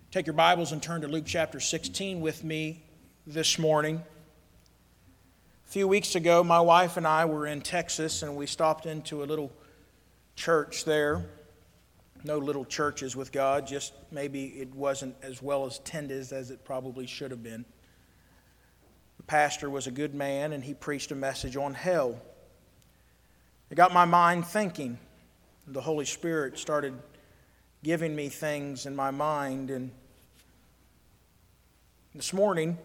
Take your Bibles and turn to Luke chapter 16 with me this morning. A few weeks ago, my wife and I were in Texas, and we stopped into a little church there. No little churches with God, just maybe it wasn't as well attended as it probably should have been. The pastor was a good man, and he preached a message on hell. It got my mind thinking. The Holy Spirit started giving me things in my mind, and this morning,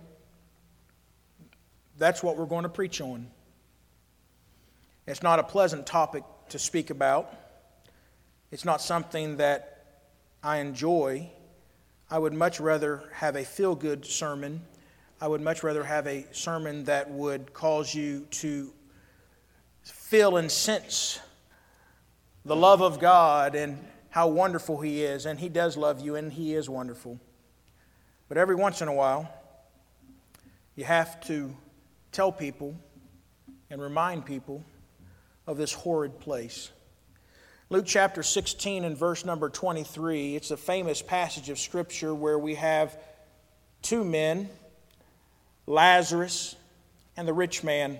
that's what we're going to preach on. It's not a pleasant topic to speak about. It's not something that I enjoy. I would much rather have a feel-good sermon. I would much rather have a sermon that would cause you to feel and sense the love of God and how wonderful He is. And He does love you, and He is wonderful. But every once in a while, you have to tell people and remind people of this horrid place. Luke chapter 16 and verse number 23, it's a famous passage of Scripture where we have two men, Lazarus and the rich man.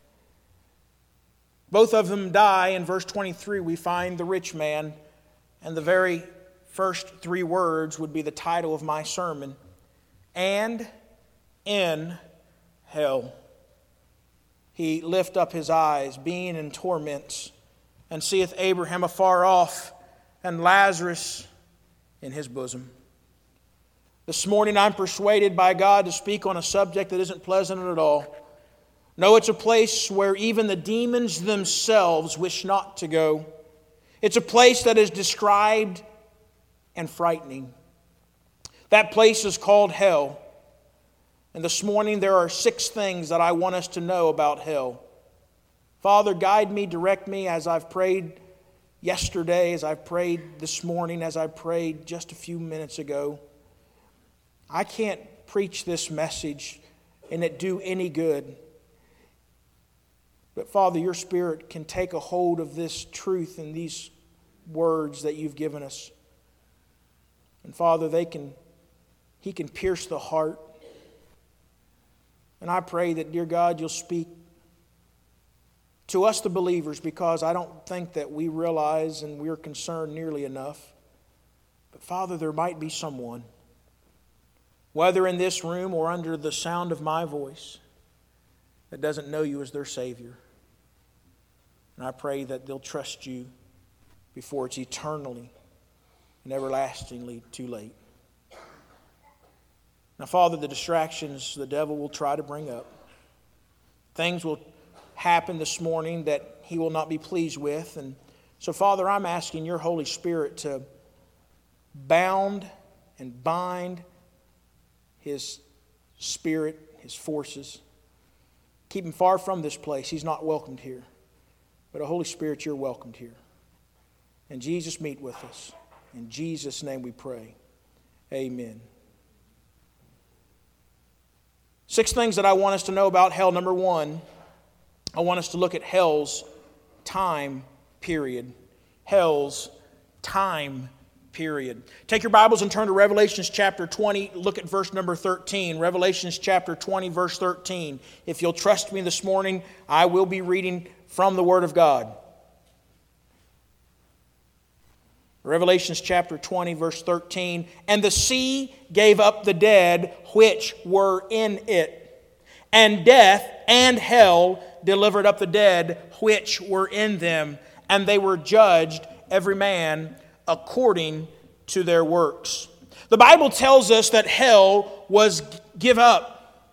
Both of them die. In verse 23, we find the rich man, and the very first three words would be the title of my sermon, and in hell. He lift up his eyes, being in torments, and seeth Abraham afar off, and Lazarus in his bosom. This morning I'm persuaded by God to speak on a subject that isn't pleasant at all. No, it's a place where even the demons themselves wish not to go. It's a place that is described and frightening. That place is called hell. And this morning there are 6 things that I want us to know about hell. Father, guide me, direct me as I've prayed yesterday, as I've prayed this morning, as I prayed just a few minutes ago. I can't preach this message and it do any good. But Father, your Spirit can take a hold of this truth and these words that you've given us. And Father, He can pierce the heart. And I pray that, dear God, you'll speak to us, the believers, because I don't think that we realize and we're concerned nearly enough. But Father, there might be someone, whether in this room or under the sound of my voice, that doesn't know you as their Savior. And I pray that they'll trust you before it's eternally and everlastingly too late. Now, Father, the distractions the devil will try to bring up, things will happen this morning that he will not be pleased with. And so, Father, I'm asking your Holy Spirit to bound and bind his spirit, his forces. Keep him far from this place. He's not welcomed here. But, Holy Spirit, you're welcomed here. And Jesus, meet with us. In Jesus' name we pray. Amen. 6 things that I want us to know about hell. Number 1, I want us to look at hell's time period. Hell's time period. Take your Bibles and turn to Revelations chapter 20. Look at verse number 13. Revelations chapter 20, verse 13. If you'll trust me this morning, I will be reading from the Word of God. Revelations chapter 20, verse 13. And the sea gave up the dead which were in it, and death and hell delivered up the dead which were in them, and they were judged every man according to their works. The Bible tells us that hell will give up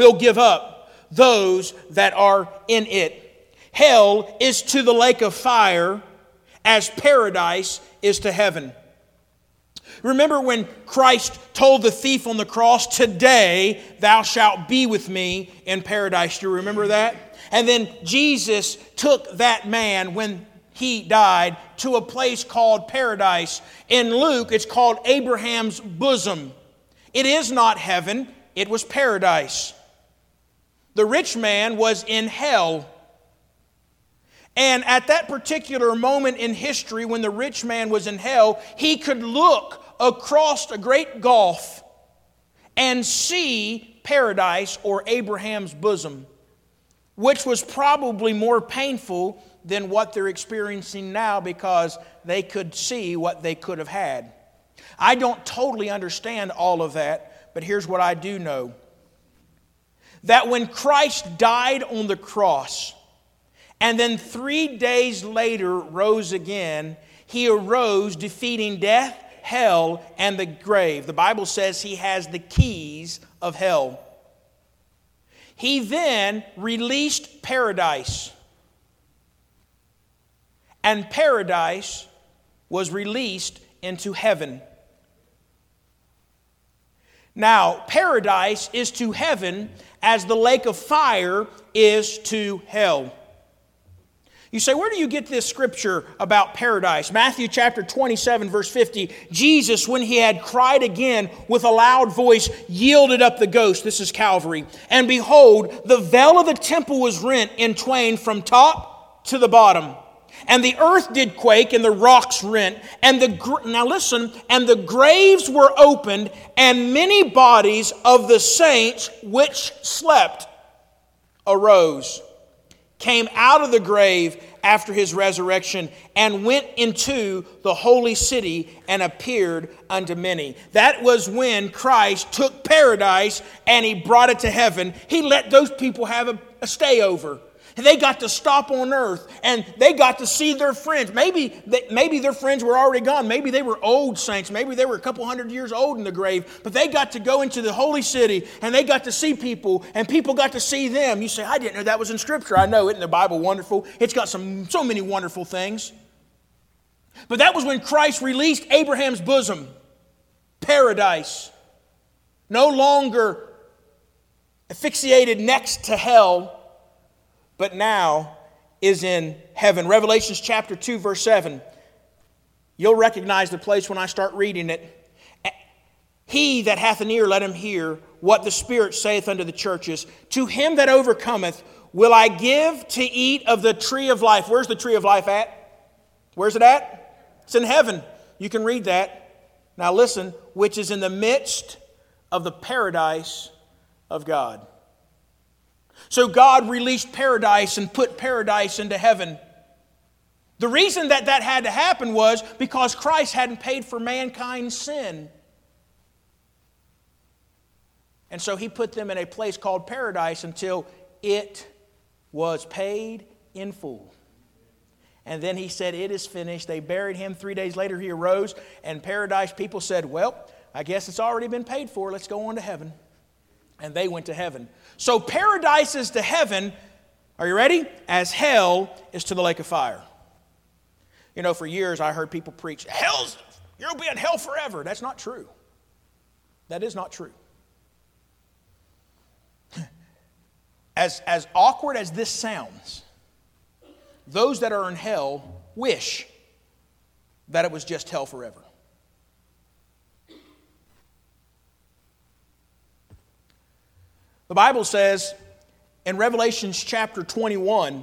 those that are in it. Hell is to the lake of fire as paradise is to heaven. Remember when Christ told the thief on the cross, "Today thou shalt be with me in paradise." Do you remember that? And then Jesus took that man when he died to a place called paradise. In Luke, it's called Abraham's bosom. It is not heaven, it was paradise. The rich man was in hell. And at that particular moment in history when the rich man was in hell, he could look across a great gulf and see paradise or Abraham's bosom, which was probably more painful than what they're experiencing now because they could see what they could have had. I don't totally understand all of that, but here's what I do know. That when Christ died on the cross and then 3 days later rose again, He arose defeating death, hell, and the grave. The Bible says He has the keys of hell. He then released paradise. And paradise was released into heaven. Now, paradise is to heaven as the lake of fire is to hell. You say, where do you get this scripture about paradise? Matthew chapter 27, verse 50. Jesus, when He had cried again with a loud voice, yielded up the ghost. This is Calvary. And behold, the veil of the temple was rent in twain from top to the bottom. And the earth did quake, and the rocks rent. And now listen, and the graves were opened, and many bodies of the saints which slept arose, came out of the grave after His resurrection, and went into the holy city and appeared unto many. That was when Christ took paradise and He brought it to heaven. He let those people have a stayover. They got to stop on earth, and they got to see their friends. Maybe their friends were already gone. Maybe they were old saints. Maybe they were a couple hundred years old in the grave. But they got to go into the holy city, and they got to see people, and people got to see them. You say, I didn't know that was in Scripture. I know, isn't the Bible wonderful? It's got so many wonderful things. But that was when Christ released Abraham's bosom, paradise, no longer asphyxiated next to hell, but now is in heaven. Revelation chapter 2, verse 7. You'll recognize the place when I start reading it. He that hath an ear, let him hear what the Spirit saith unto the churches. To him that overcometh will I give to eat of the tree of life. Where's the tree of life at? Where's it at? It's in heaven. You can read that. Now listen, which is in the midst of the paradise of God. So God released paradise and put paradise into heaven. The reason that had to happen was because Christ hadn't paid for mankind's sin. And so He put them in a place called paradise until it was paid in full. And then He said, it is finished. They buried Him. 3 days later He arose. And paradise people said, well, I guess it's already been paid for. Let's go on to heaven. And they went to heaven. So paradise is to heaven, are you ready? As hell is to the lake of fire. You know, for years I heard people preach, you'll be in hell forever. That's not true. That is not true. As awkward as this sounds, those that are in hell wish that it was just hell forever. The Bible says in Revelation chapter 21,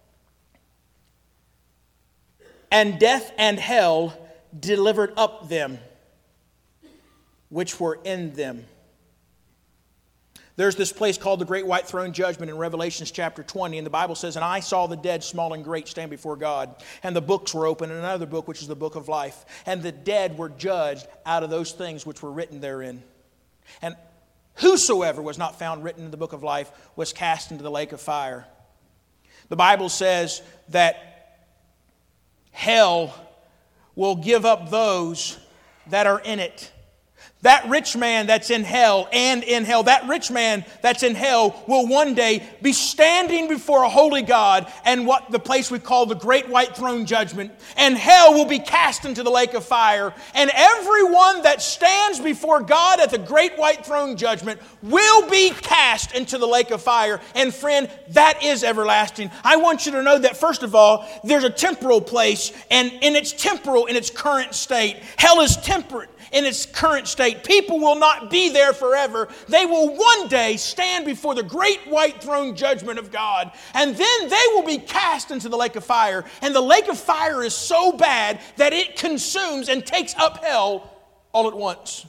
and death and hell delivered up them which were in them. There's this place called the Great White Throne Judgment in Revelation chapter 20, and the Bible says, and I saw the dead, small and great, stand before God, and the books were opened, and another book, which is the book of life, and the dead were judged out of those things which were written therein. And whosoever was not found written in the book of life was cast into the lake of fire. The Bible says that hell will give up those that are in it. That rich man that's in hell that rich man that's in hell will one day be standing before a holy God and what the place we call the Great White Throne Judgment. And hell will be cast into the lake of fire. And everyone that stands before God at the Great White Throne Judgment will be cast into the lake of fire. And friend, that is everlasting. I want you to know that first of all, there's a temporal place, and it's temporal in its current state. Hell is temperate in its current state. People will not be there forever. They will one day stand before the great white throne judgment of God, and then they will be cast into the lake of fire. And the lake of fire is so bad that it consumes and takes up hell all at once.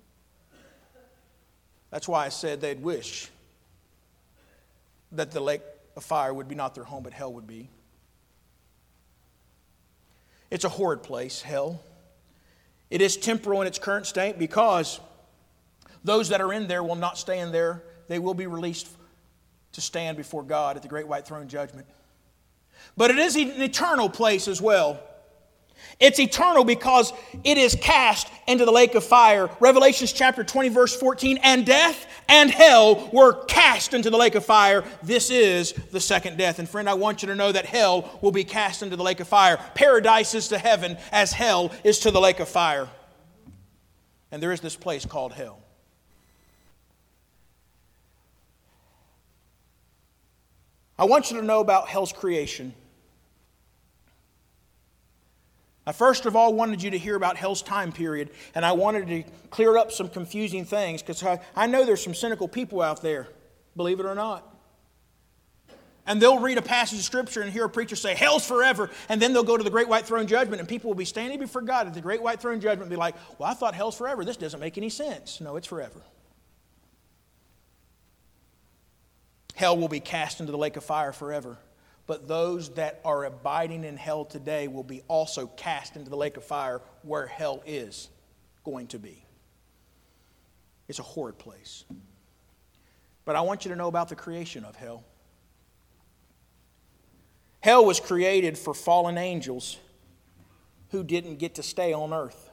That's why I said they'd wish that the lake of fire would be not their home, but hell would be. It's a horrid place, hell. It is temporal in its current state because those that are in there will not stay in there. They will be released to stand before God at the great white throne judgment. But it is an eternal place as well. It's eternal because it is cast into the lake of fire. Revelation chapter 20 verse 14, and death and hell were cast into the lake of fire. This is the second death. And friend, I want you to know that hell will be cast into the lake of fire. Paradise is to heaven as hell is to the lake of fire. And there is this place called hell. I want you to know about hell's creation. I first of all wanted you to hear about hell's time period, and I wanted to clear up some confusing things because I know there's some cynical people out there, believe it or not. And they'll read a passage of Scripture and hear a preacher say, hell's forever, and then they'll go to the great white throne judgment, and people will be standing before God at the great white throne judgment and be like, well, I thought hell's forever. This doesn't make any sense. No, it's forever. Hell will be cast into the lake of fire forever. But those that are abiding in hell today will be also cast into the lake of fire where hell is going to be. It's a horrid place. But I want you to know about the creation of hell. Hell was created for fallen angels who didn't get to stay on earth.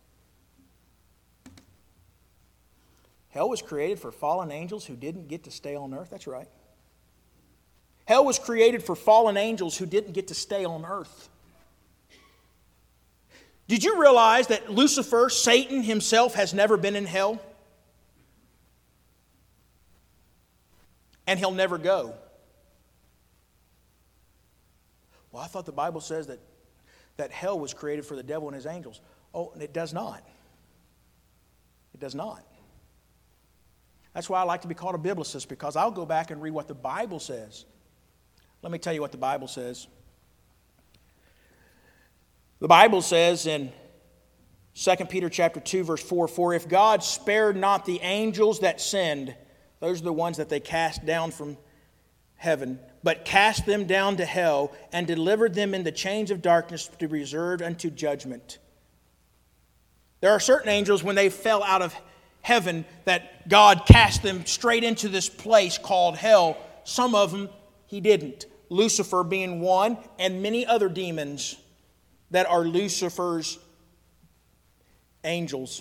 Hell was created for fallen angels who didn't get to stay on earth. That's right. Hell was created for fallen angels who didn't get to stay on earth. Did you realize that Lucifer, Satan himself, has never been in hell? And he'll never go. Well, I thought the Bible says that hell was created for the devil and his angels. Oh, it does not. It does not. That's why I like to be called a biblicist, because I'll go back and read what the Bible says. Let me tell you what the Bible says. The Bible says in 2 Peter chapter 2, verse 4, for if God spared not the angels that sinned, those are the ones that they cast down from heaven, but cast them down to hell and delivered them in the chains of darkness to be reserved unto judgment. There are certain angels, when they fell out of heaven, that God cast them straight into this place called hell. Some of them He didn't. Lucifer being one, and many other demons that are Lucifer's angels.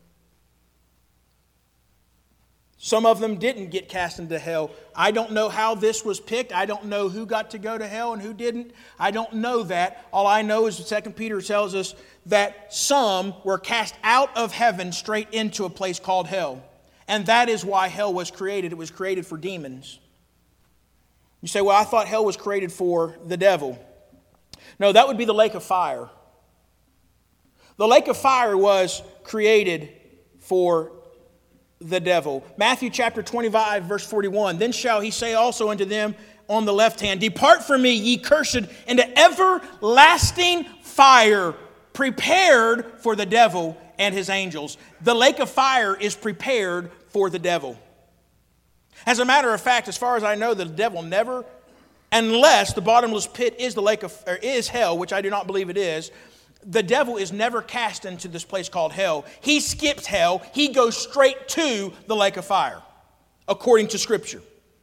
Some of them didn't get cast into hell. I don't know how this was picked. I don't know who got to go to hell and who didn't. I don't know that. All I know is 2 Peter tells us that some were cast out of heaven straight into a place called hell. And that is why hell was created. It was created for demons. You say, well, I thought hell was created for the devil. No, that would be the lake of fire. The lake of fire was created for the devil. Matthew chapter 25, verse 41. Then shall he say also unto them on the left hand, depart from me, ye cursed, into everlasting fire, prepared for the devil and his angels. The lake of fire is prepared for the devil. As a matter of fact, as far as I know, the devil never, unless the bottomless pit is is hell, which I do not believe it is, the devil is never cast into this place called hell. He skips hell. He goes straight to the lake of fire, according to Scripture.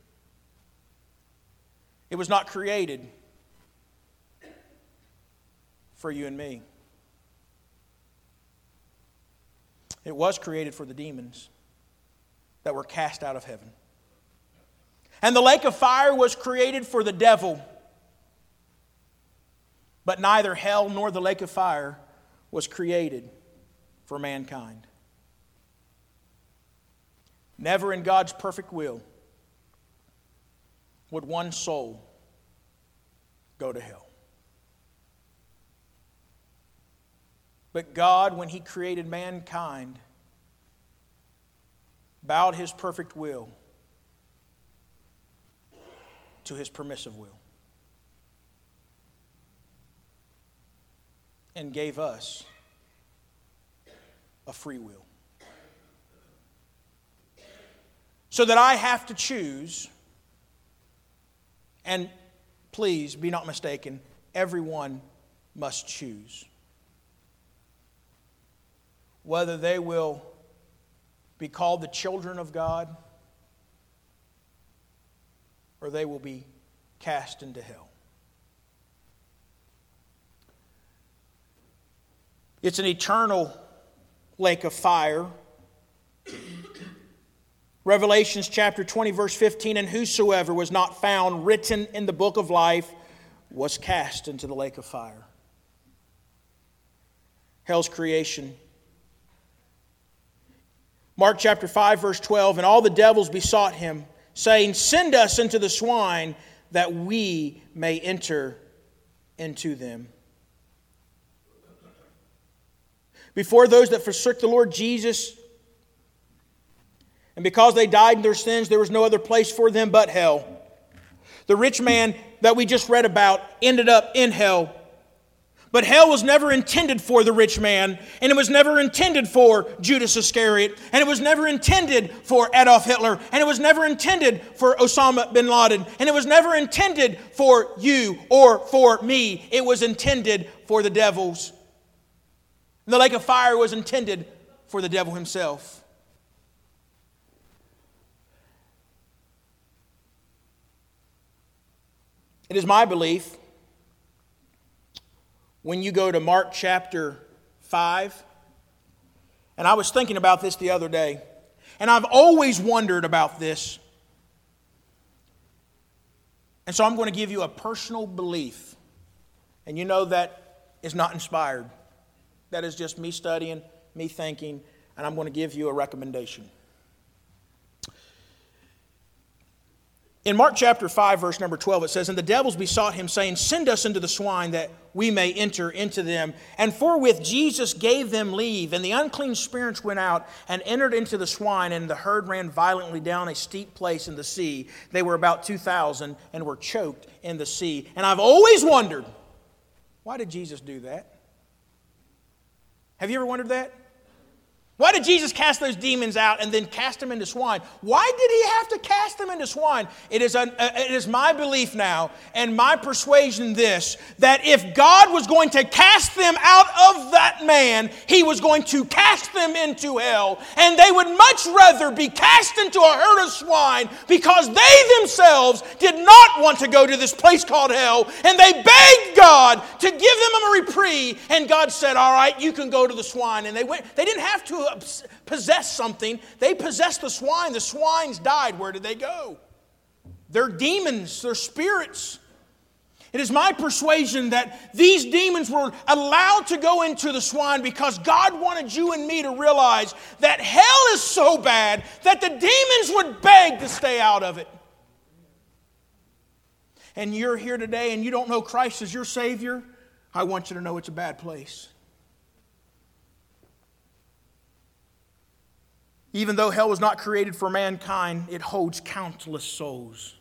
It was not created for you and me. It was created for the demons that were cast out of heaven. And the lake of fire was created for the devil. But neither hell nor the lake of fire was created for mankind. Never in God's perfect will would one soul go to hell. But God, when He created mankind, bowed His perfect will to His permissive will and gave us of free will. So that I have to choose, and please be not mistaken, everyone must choose whether they will be called the children of God or they will be cast into hell. It's an eternal lake of fire. Revelations chapter 20 verse 15, and whosoever was not found written in the book of life was cast into the lake of fire. Hell's creation. Mark chapter 5 verse 12, and all the devils besought him, saying, send us into the swine that we may enter into them. Before those that forsook the Lord Jesus, and because they died in their sins, there was no other place for them but hell. The rich man that we just read about ended up in hell. But hell was never intended for the rich man, and it was never intended for Judas Iscariot, and it was never intended for Adolf Hitler, and it was never intended for Osama bin Laden, and it was never intended for you or for me. It was intended for the devils. The lake of fire was intended for the devil himself. It is my belief, when you go to Mark chapter 5, and I was thinking about this the other day, and I've always wondered about this, and so I'm going to give you a personal belief, and you know that is not inspired. That is just me studying, me thinking, and I'm going to give you a recommendation. In Mark chapter 5, verse number 12, it says, and the devils besought him, saying, send us into the swine that we may enter into them. And forthwith Jesus gave them leave. And the unclean spirits went out and entered into the swine, and the herd ran violently down a steep place in the sea. They were about 2,000 and were choked in the sea. And I've always wondered, why did Jesus do that? Have you ever wondered that? Why did Jesus cast those demons out and then cast them into swine? Why did he have to cast them into swine? It is my belief now and my persuasion this, that if God was going to cast them out of that man, he was going to cast them into hell. And they would much rather be cast into a herd of swine because they themselves did not want to go to this place called hell. And they begged God to give them a reprieve. And God said, all right, you can go to the swine. And they went. They didn't have to possess something. They possessed the swine. The swines died. Where did they go? They're demons. They're spirits. It is my persuasion that these demons were allowed to go into the swine because God wanted you and me to realize that hell is so bad that the demons would beg to stay out of it. And you're here today and you don't know Christ as your Savior, I want you to know it's a bad place. Even though hell was not created for mankind, it holds countless souls.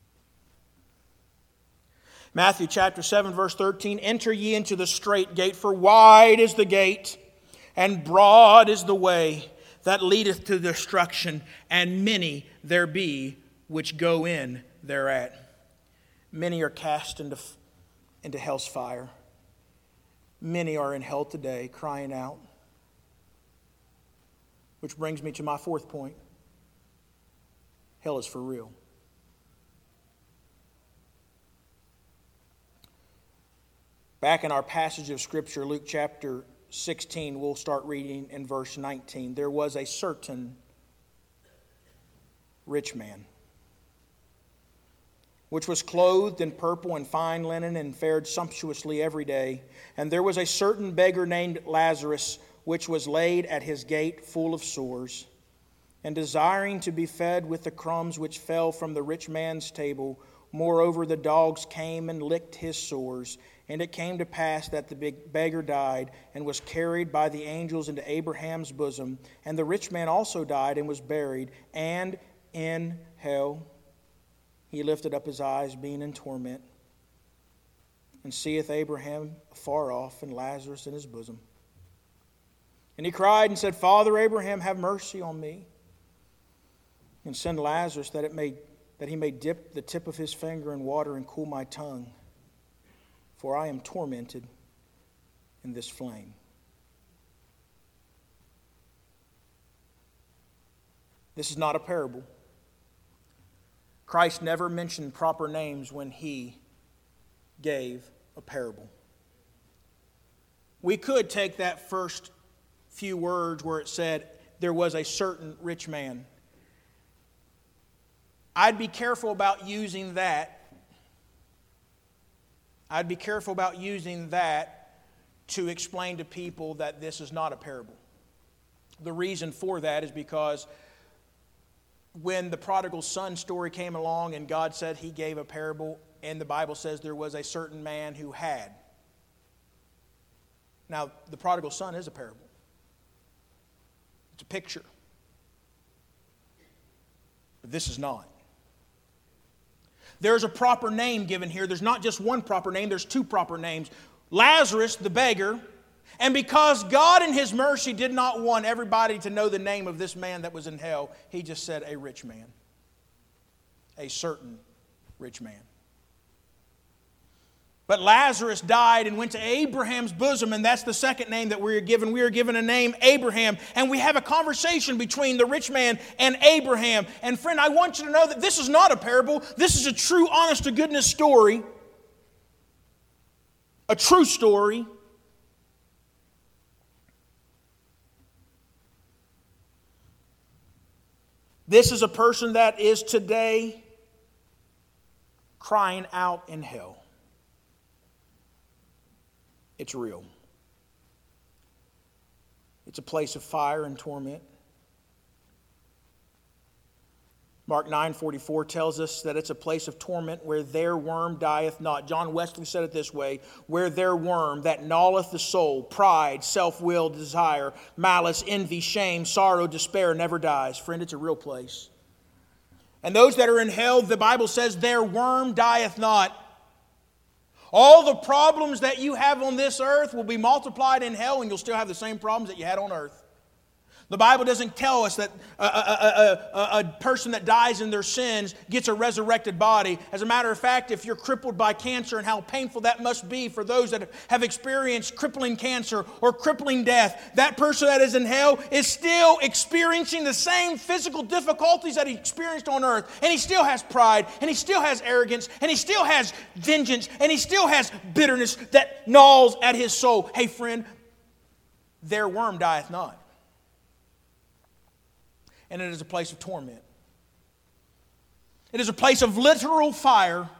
Matthew chapter 7, verse 13, enter ye into the strait gate, for wide is the gate, and broad is the way that leadeth to destruction, and many there be which go in thereat. Many are cast into hell's fire. Many are in hell today, crying out. Which brings me to my fourth point. Hell is for real. Back in our passage of Scripture, Luke chapter 16, we'll start reading in verse 19. There was a certain rich man, which was clothed in purple and fine linen and fared sumptuously every day. And there was a certain beggar named Lazarus, which was laid at his gate full of sores, and desiring to be fed with the crumbs which fell from the rich man's table. Moreover, the dogs came and licked his sores. And it came to pass that the beggar died and was carried by the angels into Abraham's bosom. And the rich man also died and was buried. And in hell he lifted up his eyes, being in torment, and seeth Abraham afar off and Lazarus in his bosom. And he cried and said, Father Abraham, have mercy on me, and send Lazarus that he may dip the tip of his finger in water and cool my tongue, for I am tormented in this flame. This is not a parable. Christ never mentioned proper names when he gave a parable. We could take that first few words where it said, there was a certain rich man. I'd be careful about using that. I'd be careful about using that to explain to people that this is not a parable. The reason for that is because when the prodigal son story came along and God said he gave a parable, and the Bible says there was a certain man who had. Now, the prodigal son is a parable. It's a picture. But this is not. There's a proper name given here. There's not just one proper name, there's two proper names. Lazarus, the beggar. And because God in His mercy did not want everybody to know the name of this man that was in hell, He just said a rich man. A certain rich man. But Lazarus died and went to Abraham's bosom, and that's the second name that we are given. We are given a name, Abraham. And we have a conversation between the rich man and Abraham. And friend, I want you to know that this is not a parable. This is a true, honest-to-goodness story. A true story. This is a person that is today crying out in hell. It's real. It's a place of fire and torment. Mark 9:44 tells us that it's a place of torment where their worm dieth not. John Wesley said it this way, where their worm that gnaweth the soul, pride, self-will, desire, malice, envy, shame, sorrow, despair, never dies. Friend, it's a real place. And those that are in hell, the Bible says, their worm dieth not. All the problems that you have on this earth will be multiplied in hell, and you'll still have the same problems that you had on earth. The Bible doesn't tell us that a person that dies in their sins gets a resurrected body. As a matter of fact, if you're crippled by cancer, and how painful that must be for those that have experienced crippling cancer or crippling death, that person that is in hell is still experiencing the same physical difficulties that he experienced on earth. And he still has pride, and he still has arrogance, and he still has vengeance, and he still has bitterness that gnaws at his soul. Hey friend, their worm dieth not. And it is a place of torment. It is a place of literal fire.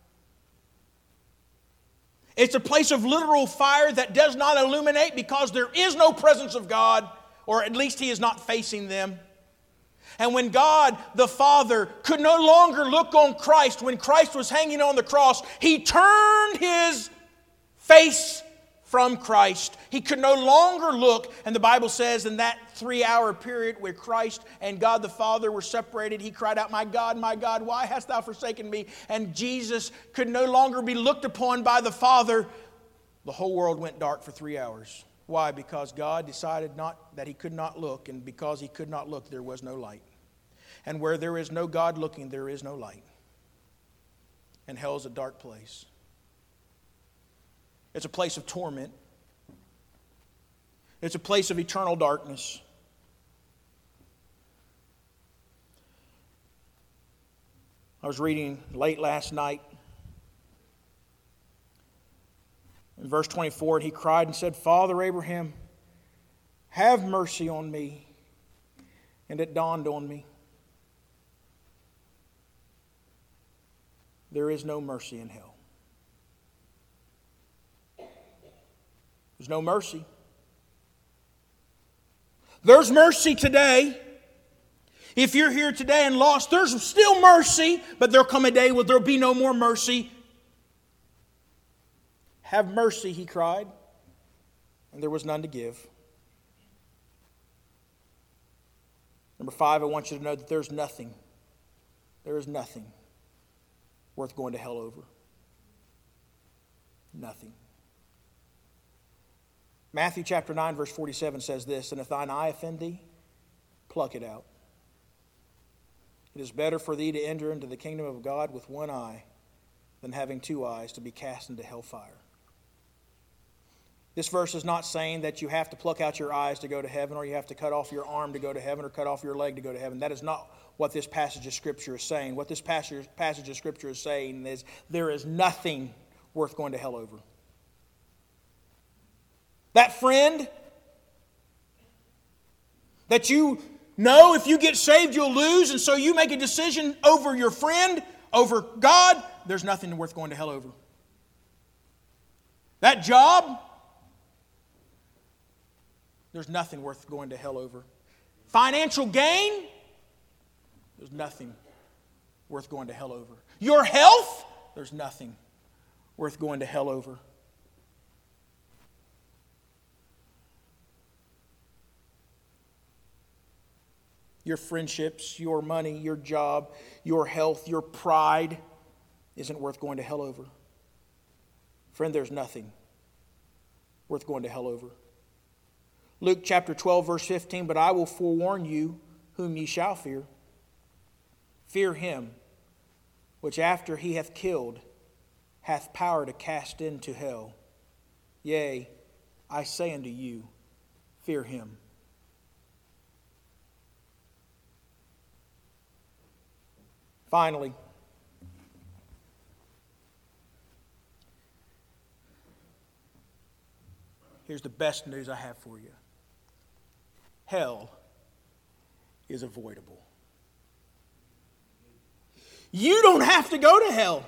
It's a place of literal fire that does not illuminate because there is no presence of God, or at least He is not facing them. And when God the Father could no longer look on Christ, when Christ was hanging on the cross, He turned His face from Christ. He could no longer look, and the Bible says in that 3-hour period where Christ and God the Father were separated, He cried out, my God, why hast Thou forsaken me? And Jesus could no longer be looked upon by the Father. The whole world went dark for 3 hours. Why? Because God decided that He could not look, and because He could not look, there was no light. And where there is no God looking, there is no light. And hell is a dark place. It's a place of torment. It's a place of eternal darkness. I was reading late last night. In verse 24, and he cried and said, Father Abraham, have mercy on me. And it dawned on me. There is no mercy in hell. There's no mercy. There's mercy today. If you're here today and lost, there's still mercy, but there'll come a day where there'll be no more mercy. Have mercy, he cried, and there was none to give. Number 5, I want you to know that there is nothing worth going to hell over. Nothing. Matthew chapter 9, verse 47 says this, "And if thine eye offend thee, pluck it out. It is better for thee to enter into the kingdom of God with one eye than having two eyes to be cast into hellfire." This verse is not saying that you have to pluck out your eyes to go to heaven, or you have to cut off your arm to go to heaven, or cut off your leg to go to heaven. That is not what this passage of Scripture is saying. What this passage of Scripture is saying is there is nothing worth going to hell over. That friend that you know if you get saved you'll lose, and so you make a decision over your friend, over God, there's nothing worth going to hell over. That job, there's nothing worth going to hell over. Financial gain, there's nothing worth going to hell over. Your health, there's nothing worth going to hell over. Your friendships, your money, your job, your health, your pride isn't worth going to hell over. Friend, there's nothing worth going to hell over. Luke chapter 12, verse 15, "But I will forewarn you whom ye shall fear. Fear him, which after he hath killed, hath power to cast into hell. Yea, I say unto you, fear him." Finally, here's the best news I have for you. Hell is avoidable. You don't have to go to hell.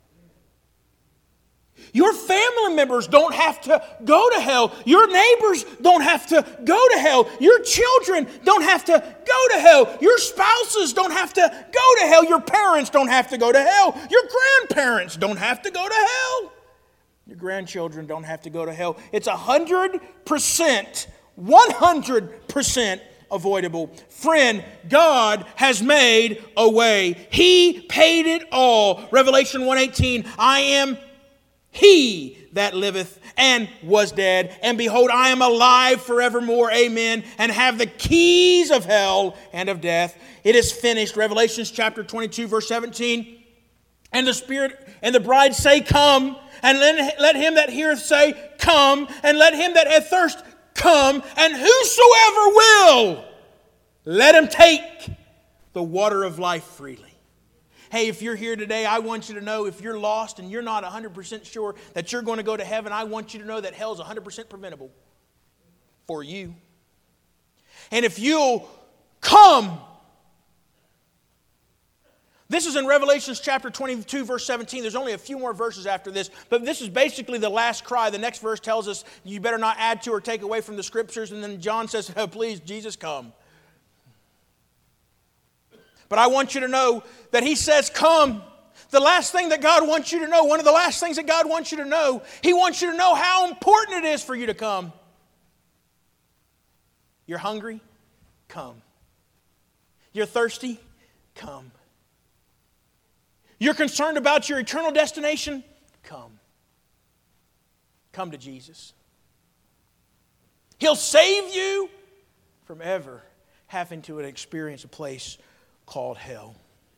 Your family members don't have to go to hell. Your neighbors don't have to go to hell. Your children don't have to go to hell. Your spouses don't have to go to hell. Your parents don't have to go to hell. Your grandparents don't have to go to hell. Your grandchildren don't have to go to hell. It's 100% avoidable. Friend, God has made a way. He paid it all. Revelation 1:18, "I am He that liveth and was dead, and behold, I am alive forevermore, amen, and have the keys of hell and of death. It is finished." Revelation chapter 22, verse 17, "And the Spirit and the bride say, Come, and let him that heareth say, Come, and let him that hath thirst come, and whosoever will, let him take the water of life freely." Hey, if you're here today, I want you to know, if you're lost and you're not 100% sure that you're going to go to heaven, I want you to know that hell is 100% preventable for you. And if you'll come, this is in Revelation chapter 22, verse 17. There's only a few more verses after this, but this is basically the last cry. The next verse tells us you better not add to or take away from the Scriptures, and then John says, "Oh, please, Jesus, come." But I want you to know that He says, "Come." The last thing that God wants you to know, one of the last things that God wants you to know, He wants you to know how important it is for you to come. You're hungry? Come. You're thirsty? Come. You're concerned about your eternal destination? Come. Come to Jesus. He'll save you from ever having to experience a place called hell.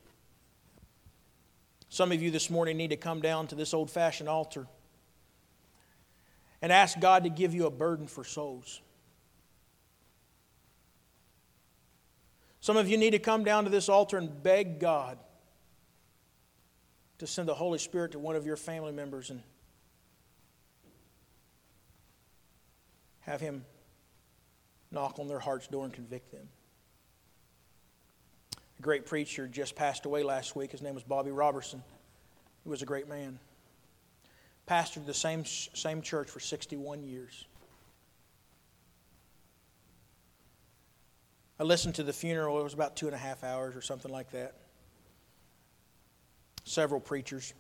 Some of you this morning need to come down to this old-fashioned altar and ask God to give you a burden for souls. Some of you need to come down to this altar and beg God to send the Holy Spirit to one of your family members and have Him knock on their heart's door and convict them. A great preacher just passed away last week. His name was Bobby Robertson. He was a great man. Pastored the same church for 61 years. I listened to the funeral. It was about 2.5 hours or something like that. Several preachers.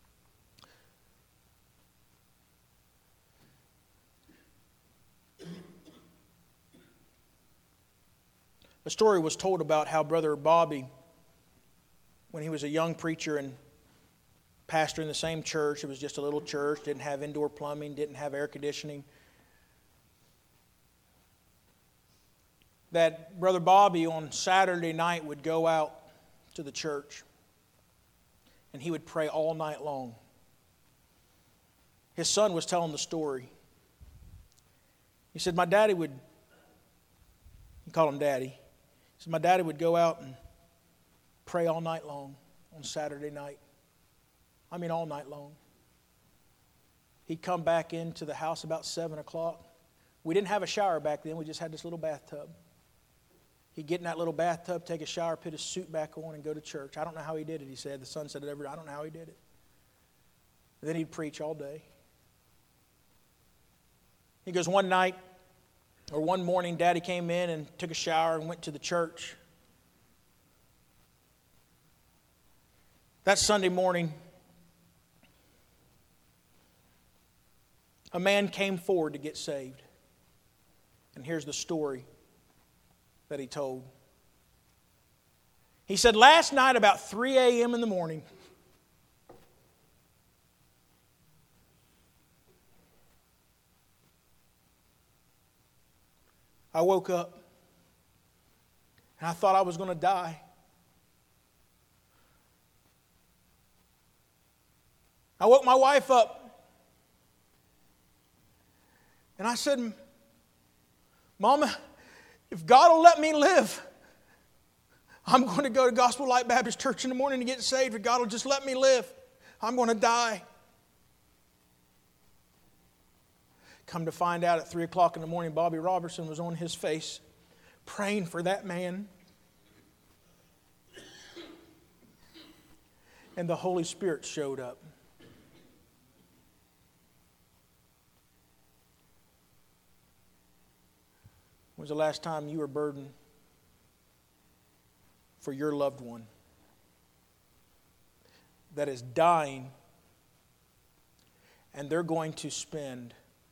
The story was told about how Brother Bobby, when he was a young preacher and pastor in the same church, it was just a little church, didn't have indoor plumbing, didn't have air conditioning. that Brother Bobby on Saturday night would go out to the church and he would pray all night long. His son was telling the story. He said, my daddy would, he called him Daddy. He said, my daddy would go out and pray all night long on Saturday night. I mean all night long. He'd come back into the house about 7 o'clock. We didn't have a shower back then. We just had this little bathtub. He'd get in that little bathtub, take a shower, put his suit back on, and go to church. I don't know how he did it, he said. The son said it every day. I don't know how he did it. And then he'd preach all day. He goes, one morning, Daddy came in and took a shower and went to the church. That Sunday morning, a man came forward to get saved. And here's the story that he told. He said, last night about 3 a.m. in the morning, I woke up and I thought I was going to die. I woke my wife up and I said, Mama, if God will let me live, I'm going to go to Gospel Light Baptist Church in the morning to get saved. If God will just let me live, I'm going to die. Come to find out at 3 o'clock in the morning, Bobby Robertson was on his face praying for that man. And the Holy Spirit showed up. When was the last time you were burdened for your loved one that is dying and they're going to spend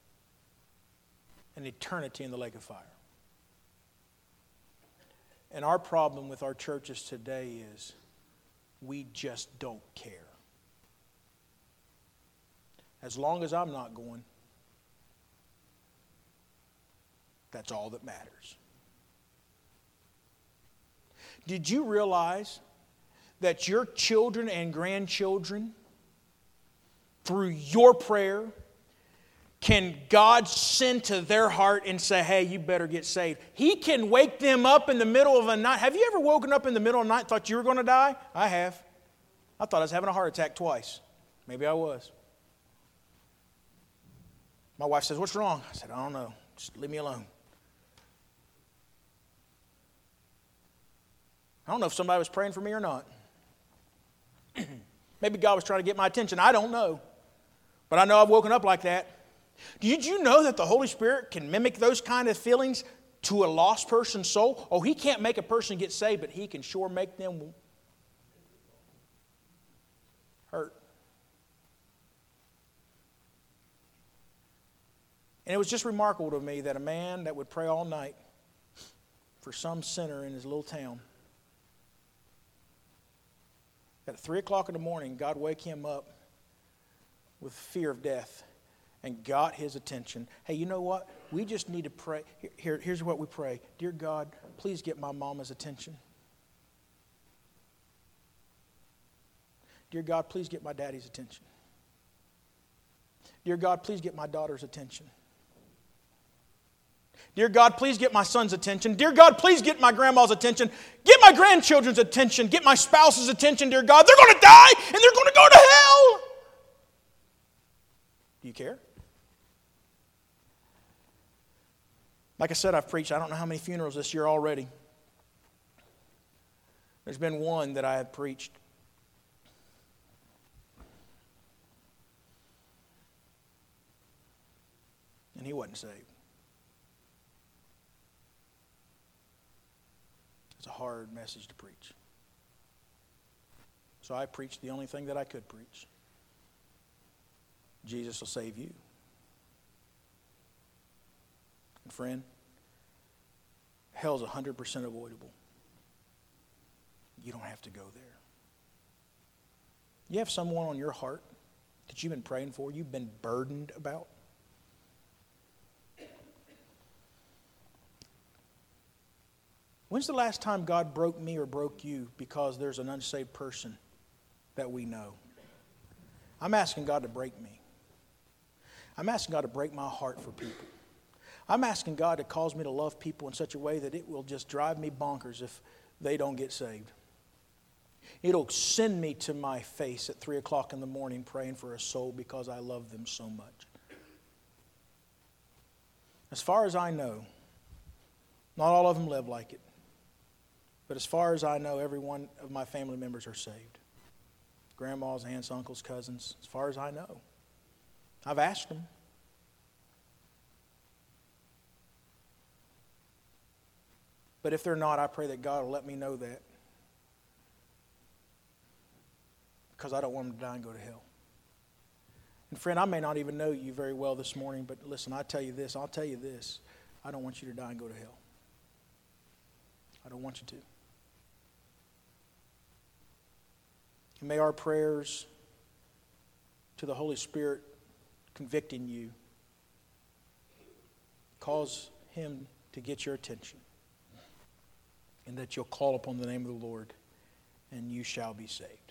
an eternity in the lake of fire? And our problem with our churches today is we just don't care. As long as I'm not going, that's all that matters. Did you realize that your children and grandchildren, through your prayer, can God send to their heart and say, hey, you better get saved? He can wake them up in the middle of a night. Have you ever woken up in the middle of the night and thought you were going to die? I have. I thought I was having a heart attack twice. Maybe I was. My wife says, what's wrong? I said, I don't know. Just leave me alone. I don't know if somebody was praying for me or not. Maybe God was trying to get my attention. I don't know. But I know I've woken up like that. Did you know that the Holy Spirit can mimic those kind of feelings to a lost person's soul? Oh, He can't make a person get saved, but He can sure make them hurt. And it was just remarkable to me that a man that would pray all night for some sinner in his little town, that at 3 o'clock in the morning, God wake him up with fear of death and got his attention. Hey, you know what? We just need to pray. Here's what we pray. Dear God, please get my mama's attention. Dear God, please get my daddy's attention. Dear God, please get my daughter's attention. Dear God, please get my son's attention. Dear God, please get my grandma's attention. Get my grandchildren's attention. Get my spouse's attention, dear God. They're going to die and they're going to go to hell. Do you care? Like I said, I've preached I don't know how many funerals this year already. There's been one that I have preached. And he wasn't saved. It's a hard message to preach. So I preached the only thing that I could preach. Jesus will save you. And friend, hell's 100% avoidable. You don't have to go there. You have someone on your heart that you've been praying for, you've been burdened about? When's the last time God broke me or broke you because there's an unsaved person that we know? I'm asking God to break me. I'm asking God to break my heart for people. I'm asking God to cause me to love people in such a way that it will just drive me bonkers if they don't get saved. It'll send me to my face at 3 o'clock in the morning praying for a soul because I love them so much. As far as I know, not all of them live like it. But as far as I know, every one of my family members are saved. Grandmas, aunts, uncles, cousins, as far as I know. I've asked them. But if they're not, I pray that God will let me know that. Because I don't want them to die and go to hell. And friend, I may not even know you very well this morning, but listen, I'll tell you this. I don't want you to die and go to hell. I don't want you to. And may our prayers to the Holy Spirit convicting you cause Him to get your attention, and that you'll call upon the name of the Lord and you shall be saved.